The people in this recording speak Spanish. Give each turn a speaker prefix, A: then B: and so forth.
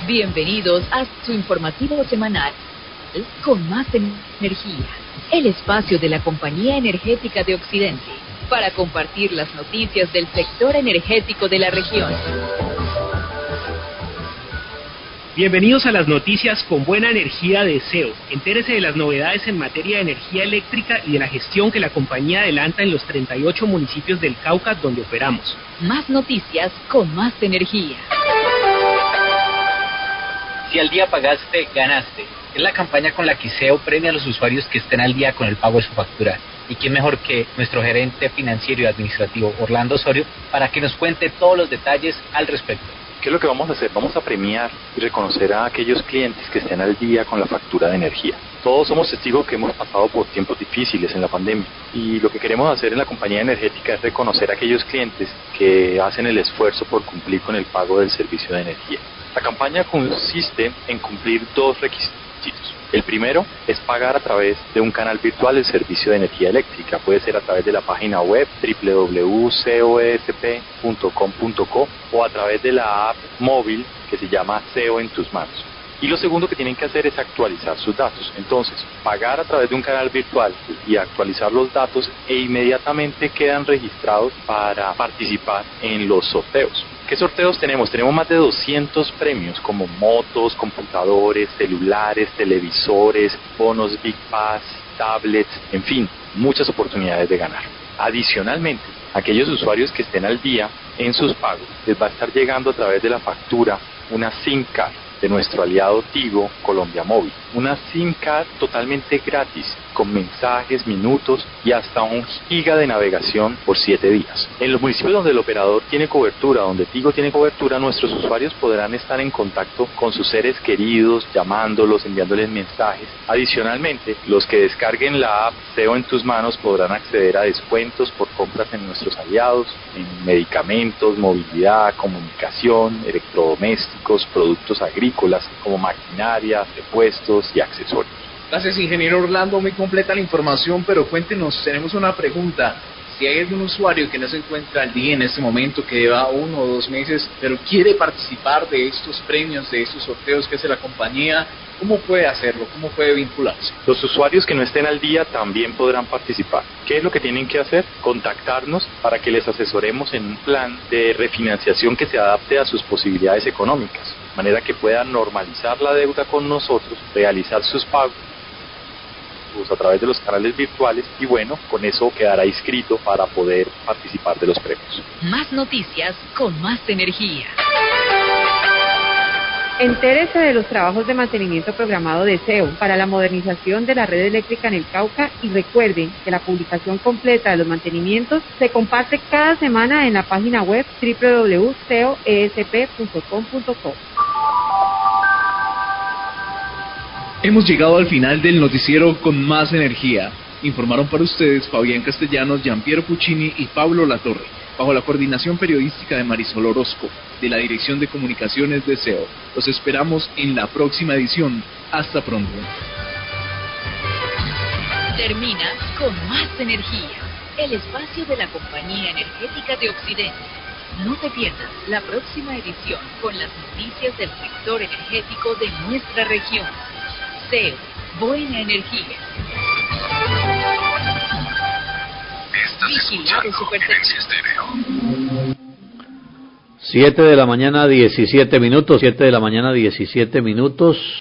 A: Bienvenidos a su informativo semanal con más energía, el espacio de la Compañía Energética de Occidente, para compartir las noticias del sector energético de la región.
B: Bienvenidos a las noticias con buena energía de SEO. Entérese de las novedades en materia de energía eléctrica y de la gestión que la compañía adelanta en los 38 municipios del Cauca donde operamos.
A: Más noticias con más energía.
C: Si al día pagaste, ganaste. Es la campaña con la que SEO premia a los usuarios que estén al día con el pago de su factura. Y quién mejor que nuestro gerente financiero y administrativo, Orlando Osorio, para que nos cuente todos los detalles al respecto.
D: ¿Qué es lo que vamos a hacer? Vamos a premiar y reconocer a aquellos clientes que estén al día con la factura de energía. Todos somos testigos que hemos pasado por tiempos difíciles en la pandemia y lo que queremos hacer en la compañía energética es reconocer a aquellos clientes que hacen el esfuerzo por cumplir con el pago del servicio de energía. La campaña consiste en cumplir dos requisitos. El primero es pagar a través de un canal virtual el servicio de energía eléctrica. Puede ser a través de la página web www.coesp.com.co o a través de la app móvil que se llama SEO en tus manos. Y lo segundo que tienen que hacer es actualizar sus datos. Entonces, pagar a través de un canal virtual y actualizar los datos e inmediatamente quedan registrados para participar en los sorteos. ¿Qué sorteos tenemos? Tenemos más de 200 premios como motos, computadores, celulares, televisores, bonos Big Pass, tablets, en fin, muchas oportunidades de ganar. Adicionalmente, aquellos usuarios que estén al día en sus pagos, les va a estar llegando a través de la factura una SIM card de nuestro aliado Tigo Colombia Móvil. Una SIM card totalmente gratis, con mensajes, minutos y hasta 1 giga de navegación por 7 días. En los municipios donde el operador tiene cobertura, donde Tigo tiene cobertura, nuestros usuarios podrán estar en contacto con sus seres queridos, llamándolos, enviándoles mensajes. Adicionalmente, los que descarguen la app SEO en tus manos podrán acceder a descuentos por compras en nuestros aliados, en medicamentos, movilidad, comunicación, electrodomésticos, productos agrícolas como maquinaria, repuestos y accesorios.
E: Gracias, ingeniero Orlando, muy completa la información, pero cuéntenos, tenemos una pregunta. Si hay algún usuario que no se encuentra al día en este momento, que lleva 1 o 2 meses, pero quiere participar de estos premios, de estos sorteos que hace la compañía, ¿cómo puede hacerlo? ¿Cómo puede vincularse?
D: Los usuarios que no estén al día también podrán participar. ¿Qué es lo que tienen que hacer? Contactarnos para que les asesoremos en un plan de refinanciación que se adapte a sus posibilidades económicas, de manera que puedan normalizar la deuda con nosotros, realizar sus pagos a través de los canales virtuales y bueno, con eso quedará inscrito para poder participar de los premios.
A: Más noticias con más energía.
F: Entérese de los trabajos de mantenimiento programado de SEO para la modernización de la red eléctrica en el Cauca y recuerden que la publicación completa de los mantenimientos se comparte cada semana en la página web www.seoesp.com.co.
E: Hemos llegado al final del noticiero con más energía. Informaron para ustedes Fabián Castellanos, Gianpiero Puccini y Pablo Latorre, bajo la coordinación periodística de Marisol Orozco, de la Dirección de Comunicaciones de SEO. Los esperamos en la próxima edición. Hasta pronto.
A: Termina con más energía, el espacio de la Compañía Energética de Occidente. No te pierdas la próxima edición con las noticias del sector energético de nuestra región. SEO, buena energía. Vigilado Superservicio.
G: 7 de la mañana 17 minutos, 7 de la mañana 17 minutos.